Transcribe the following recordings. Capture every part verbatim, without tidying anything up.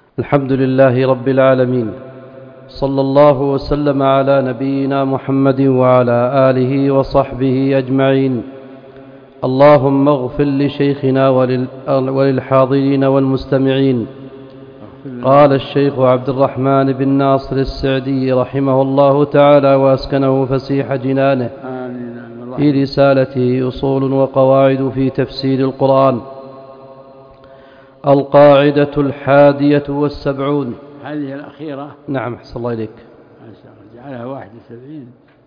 الحمد لله رب العالمين، صلى الله وسلم على نبينا محمد وعلى آله وصحبه أجمعين. اللهم اغفر لشيخنا وللحاضرين والمستمعين. قال الشيخ عبد الرحمن بن ناصر السعدي رحمه الله تعالى وأسكنه فسيح جنانه في رسالته أصول وقواعد في تفسير القرآن. القاعدة الحادية والسبعون. هذه الأخيرة. نعم، أحسن الله إليك. جعلها واحد وسبعين.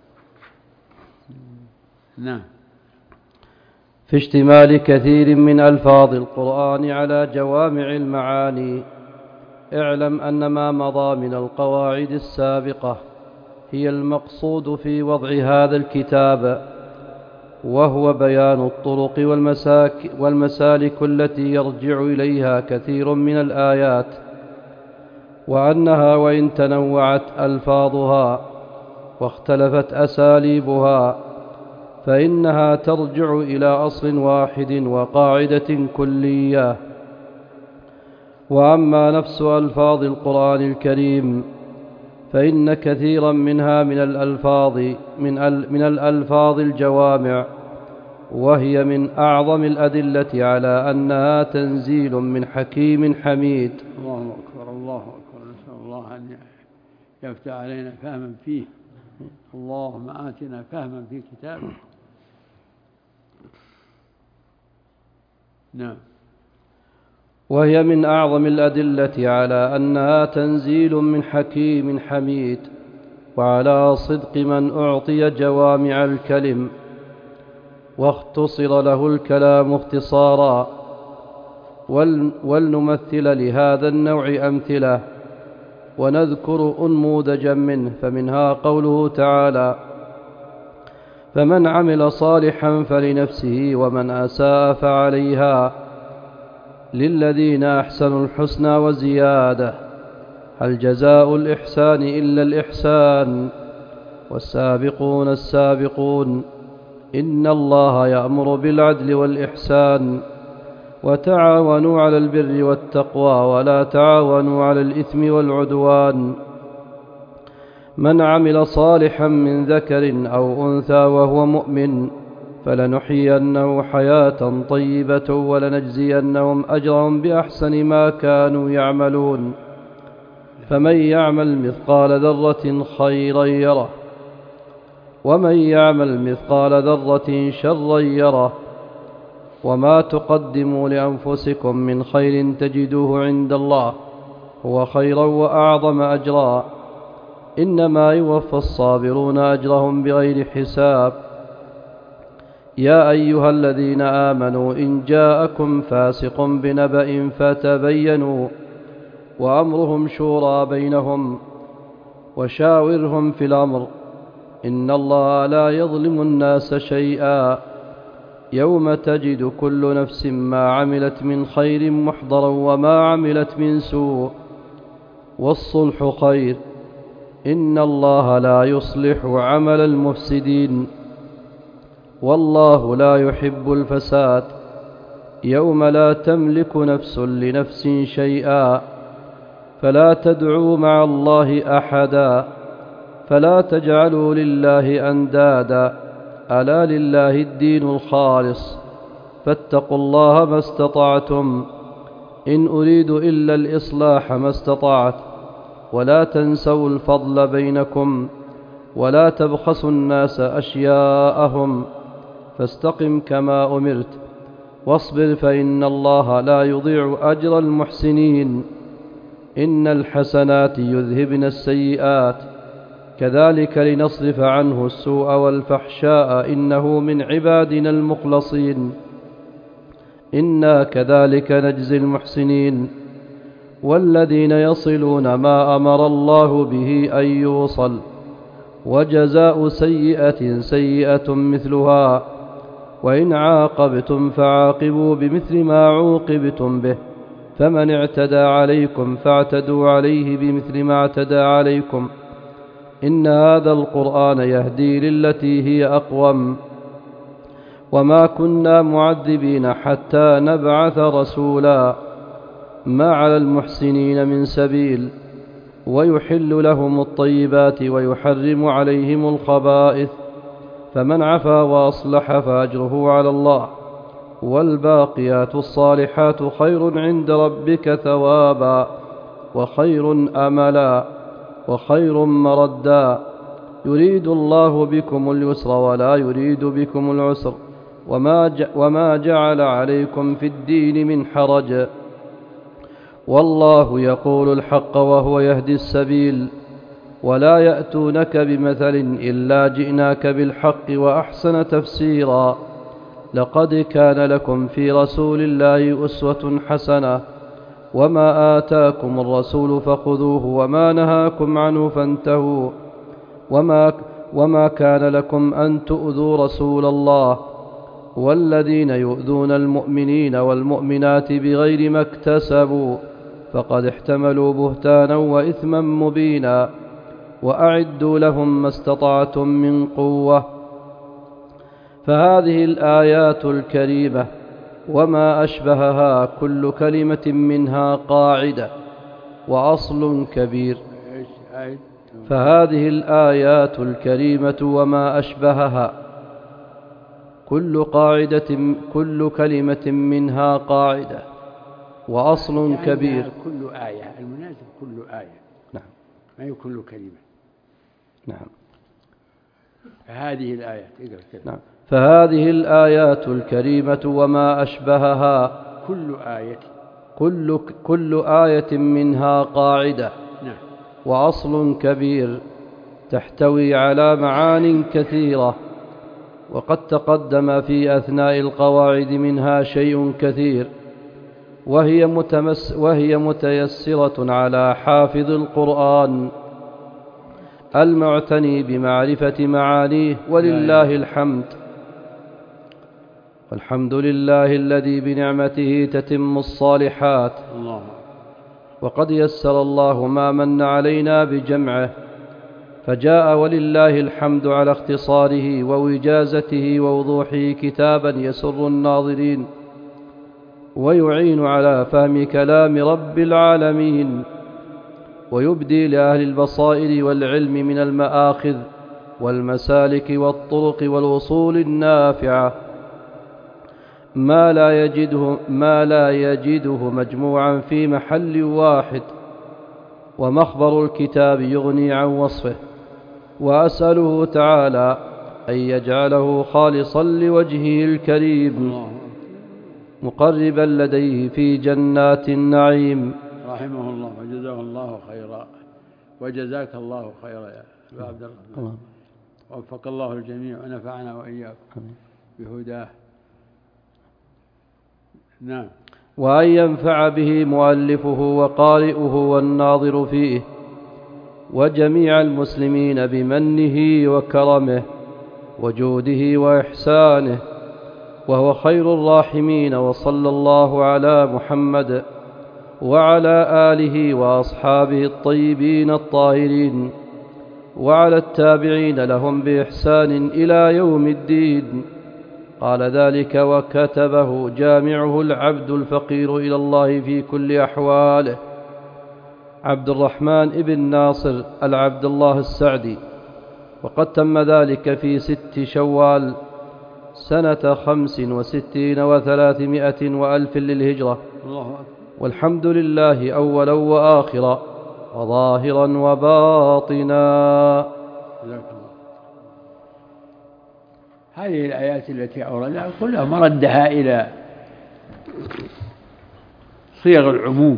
نعم. في اشتمال كثير من ألفاظ القرآن على جوامع المعاني، اعلم أن ما مضى من القواعد السابقة هي المقصود في وضع هذا الكتاب، وهو بيان الطرق والمساك والمسالك التي يرجع إليها كثير من الآيات، وأنها وإن تنوعت ألفاظها واختلفت أساليبها فإنها ترجع إلى أصل واحد وقاعدة كلية. وأما نفس ألفاظ القرآن الكريم فإن كثيرا منها من الألفاظ من, من الألفاظ الجوامع، وهي من أعظم الأدلة على أنها تنزيل من حكيم حميد. الله أكبر الله أكبر. نسأل الله أن يفتح علينا فهما فيه. اللهم آتنا فهما في كتابه. نعم. وهي من أعظم الأدلة على أنها تنزيل من حكيم حميد، وعلى صدق من أعطي جوامع الكلم واختصر له الكلام اختصارا. ولنمثل لهذا النوع أمثلة ونذكر أنموذجا منه، فمنها قوله تعالى: فمن عمل صالحا فلنفسه ومن أساء فعليها للذين أحسنوا الحسنى وزيادة، هل جزاء الإحسان إلا الإحسان؟ والسابقون السابقون إن الله يأمر بالعدل والإحسان وتعاونوا على البر والتقوى ولا تعاونوا على الإثم والعدوان. من عمل صالحا من ذكر أو أنثى وهو مؤمن فلنحيينه حياة طيبة ولنجزينهم أجرهم بأحسن ما كانوا يعملون. فمن يعمل مثقال ذرة خيرا يره ومن يعمل مثقال ذرة شرا يره. وما تقدموا لأنفسكم من خير تجدوه عند الله هو خيرا وأعظم أجرا، إنما يوفى الصابرون أجرهم بغير حساب. يا أيها الذين آمنوا إن جاءكم فاسق بنبأ فتبينوا، وأمرهم شورى بينهم وشاورهم في الأمر، إن الله لا يظلم الناس شيئا. يوم تجد كل نفس ما عملت من خير محضرا وما عملت من سوء، والصلح خير، إن الله لا يصلح عمل المفسدين، والله لا يحب الفساد. يوم لا تملك نفس لنفس شيئا، فلا تدعوا مع الله أحدا، فلا تجعلوا لله أندادا، ألا لله الدين الخالص، فاتقوا الله ما استطعتم، إن أريد إلا الإصلاح ما استطعت، ولا تنسوا الفضل بينكم، ولا تبخسوا الناس أشياءهم، فاستقم كما أمرت، واصبر فإن الله لا يضيع أجر المحسنين. إن الحسنات يذهبن السيئات، كذلك لنصرف عنه السوء والفحشاء، إنه من عبادنا المخلصين. إنا كذلك نجزي المحسنين. والذين يصلون ما أمر الله به أن يوصل، وجزاء سيئة سيئة مثلها، وإن عاقبتم فعاقبوا بمثل ما عوقبتم به، فمن اعتدى عليكم فاعتدوا عليه بمثل ما اعتدى عليكم. إن هذا القرآن يهدي للتي هي أقوم، وما كنا معذبين حتى نبعث رسولا. ما على المحسنين من سبيل، ويحل لهم الطيبات ويحرم عليهم الخبائث، فمن عفا وأصلح فأجره على الله، والباقيات الصالحات خير عند ربك ثوابا وخير أملا وخير مردا، يريد الله بكم اليسر ولا يريد بكم العسر، وما, وما جعل عليكم في الدين من حرج، والله يقول الحق وهو يهدي السبيل، ولا يأتونك بمثل إلا جئناك بالحق وأحسن تفسيرا، لقد كان لكم في رسول الله أسوة حسنة، وما آتاكم الرسول فخذوه وما نهاكم عنه فانتهوا، وما, وما كان لكم أن تؤذوا رسول الله، والذين يؤذون المؤمنين والمؤمنات بغير ما اكتسبوا فقد احتملوا بهتانا وإثما مبينا، وأعدوا لهم ما استطعتم من قوة. فهذه الآيات الكريمة وما أشبهها كل كلمة منها قاعدة وأصل كبير. فهذه الآيات الكريمة وما أشبهها كل قاعدة كل كلمة منها قاعدة وأصل يعني كبير. كل آية، المناسب كل آية، نعم، ما هي كل كلمة. نعم. فهذه الآيات نعم. فهذه الآيات الكريمة وما أشبهها كل آية كل, كل آية منها قاعدة نعم. وأصل كبير تحتوي على معان كثيرة، وقد تقدم في أثناء القواعد منها شيء كثير، وهي, متمس وهي متيسرة على حافظ القرآن المعتني بمعرفة معانيه، ولله الحمد. والحمد لله الذي بنعمته تتم الصالحات. الله. وقد يسر الله ما من علينا بجمعه، فجاء ولله الحمد على اختصاره ووجازته ووضوحه كتابا يسر الناظرين ويعين على فهم كلام رب العالمين، ويبدي لأهل البصائر والعلم من المآخذ والمسالك والطرق والوصول النافعة ما لا يجده, ما لا يجده مجموعا في محل واحد، ومخبر الكتاب يغني عن وصفه. وأسأله تعالى أن يجعله خالصا لوجهه الكريم مقربا لديه في جنات النعيم. رحمه الله وجزاه الله خيرا، وجزاك الله خيرا يا أبا عبد الرحمن. وفق الله الجميع ونفعنا وإياكم بهداه. نعم. وأن ينفع به مؤلفه وقارئه والناظر فيه وجميع المسلمين بمنه وكرمه وجوده وإحسانه، وهو خير الراحمين. وصلى الله على محمد وعلى آله وأصحابه الطيبين الطاهرين وعلى التابعين لهم بإحسان إلى يوم الدين. قال ذلك وكتبه جامعه العبد الفقير إلى الله في كل أحواله عبد الرحمن ابن ناصر العبد الله السعدي، وقد تم ذلك في ست شوال سنة خمس وستين وثلاثمائة وألف للهجرة. والحمد لله أولا وآخرا وظاهرا وباطنا. هذه الآيات التي أوردها كلها مردها إلى صيغ العموم.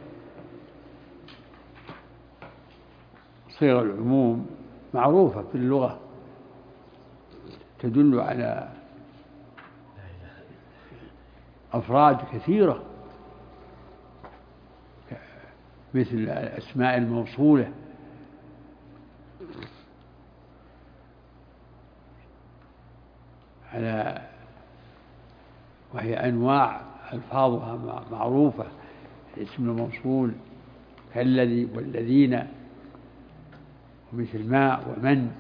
صيغ العموم معروفة في اللغة، تدل على أفراد كثيرة، مثل الأسماء الموصولة على وهي أنواع ألفاظها معروفة. الاسم الموصول كالذي والذين، ومثل ما ومن،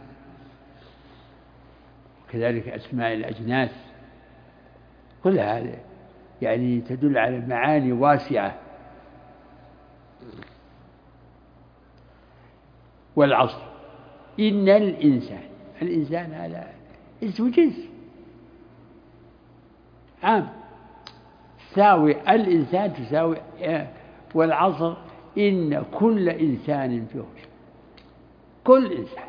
وكذلك أسماء الأجناس، كل هذا يعني تدل على معاني واسعة والعصر إن الإنسان، الإنسان هذا اسم جنس عام، تساوي الإنسان تساوي والعصر إن كل إنسان فيه خسر، كل إنسان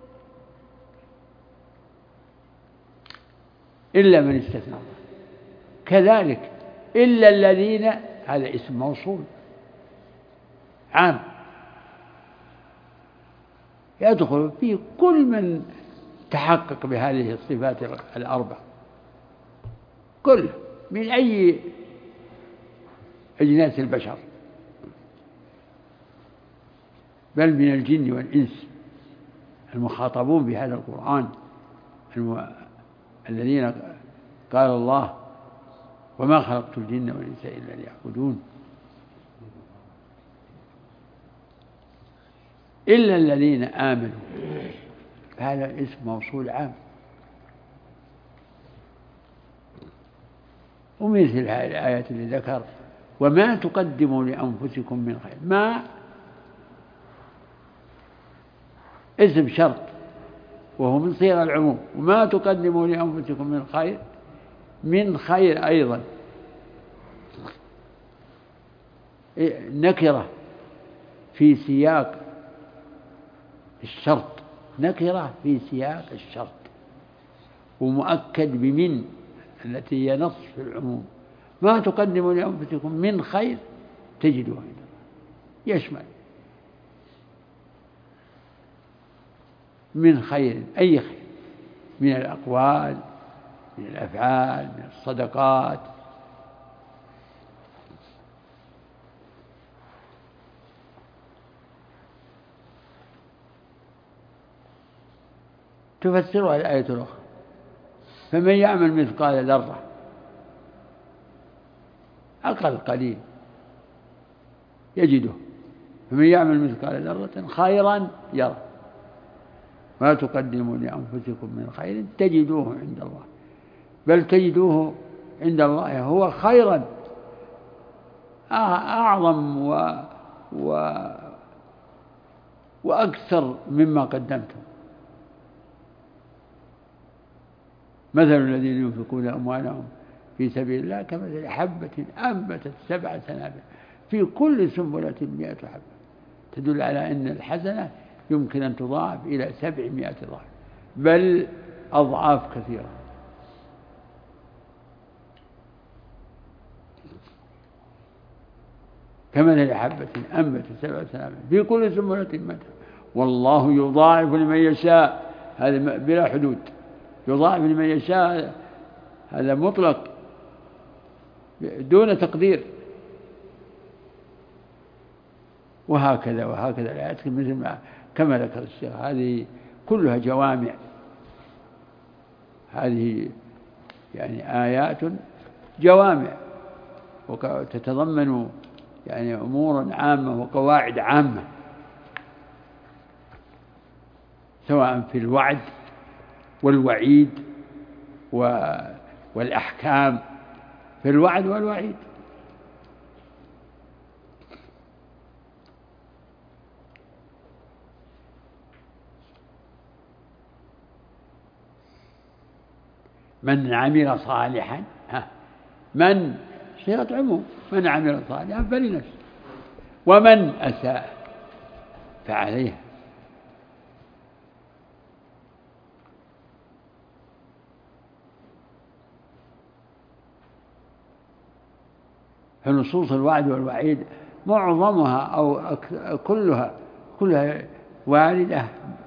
إلا من استثنى. كذلك إلا الذين، هذا اسم موصول عام يدخل فيه كل من تحقق بهذه الصفات الأربع، كل من أي أجناس البشر، بل من الجن والإنس المخاطبون بهذا القرآن، الذين قال الله وما خلقت الجن والإنس إلا ليعبدون. إلا الذين آمنوا، هذا اسم موصول عام. ومثل هذه الآيات اللي ذكر وما تقدموا لأنفسكم من خير، ما اسم شرط وهو من صيغ العموم، وما تقدموا لأنفسكم من خير، من خير أيضا نكرة في سياق الشرط، نكرة في سياق الشرط، ومؤكد بمن التي هي نص في العموم. ما تقدموا لأنفسكم من خير تجدوه عند الله، يشمل من خير أي خير، من الأقوال، من الأفعال، من الصدقات. تفسرها الآية الأخرى فمن يعمل مثقال ذرة، أقل قليل يجده، فمن يعمل مثقال ذرة خيرا يره، ما تقدموا لأنفسكم من خير تجدوه عند الله، بل تجدوه عند الله هو خيرا أعظم و... و... وأكثر مما قدمتم. مثل الذين ينفقون أموالهم في سبيل الله كمثل حبة أنبتت سبع سنابل في كل سنبلة مئة حبة، تدل على أن الحسنة يمكن أن تضاعف إلى سبعمائة ضعف، بل أضعاف كثيرة. كمثل حبة أنبتت سبع سنابل في كل سنبلة مئة، والله يضاعف لمن يشاء، هذا بلا حدود، يضاعف لمن يشاء، هذا مطلق دون تقدير. وهكذا وهكذا الآيات مثل ما كما ذكر الشيخ، هذه كلها جوامع، هذه يعني آيات جوامع وتتضمن يعني أمور عامة وقواعد عامة، سواء في الوعد والوعيد والأحكام، في الوعد والوعيد. من عمل صالحا، ها من صيغة عموم، من عمل صالحا فلنفسه، ومن أساء فعليها. فنصوص الوعد والوعيد معظمها أو كلها كلها واردة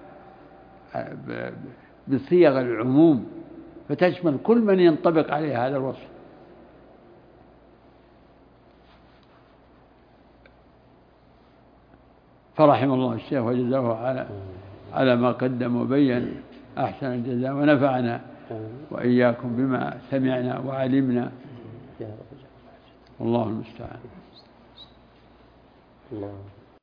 بصيغ العموم، فتشمل كل من ينطبق عليه هذا الوصف. فرحم الله الشيخ وجزاه على على ما قدم وبين أحسن الجزاء، ونفعنا وإياكم بما سمعنا وعلمنا، والله المستعان.